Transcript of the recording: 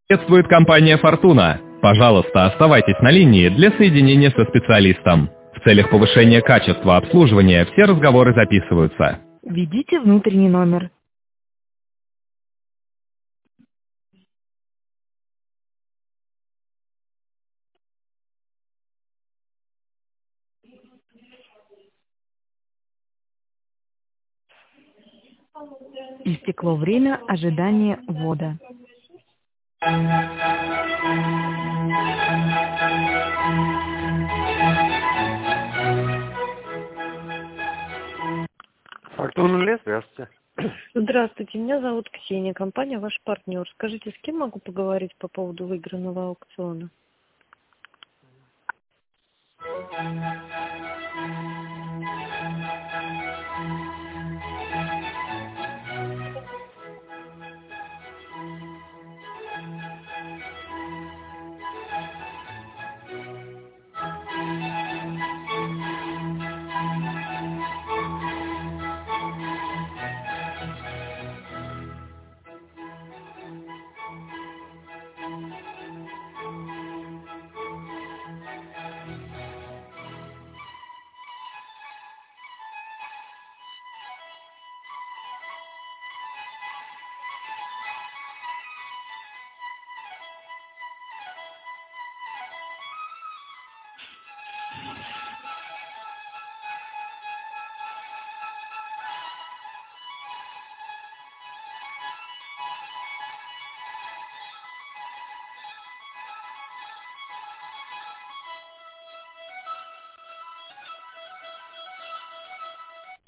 Приветствует компания «Фортуна». Пожалуйста, оставайтесь на линии для соединения со специалистом. В целях повышения качества обслуживания все разговоры записываются. Введите внутренний номер. Истекло время ожидания ввода. Фортуна Лес, здравствуйте. Здравствуйте, меня зовут Ксения, компания «Ваш партнер». Скажите, с кем могу поговорить по поводу выигранного аукциона?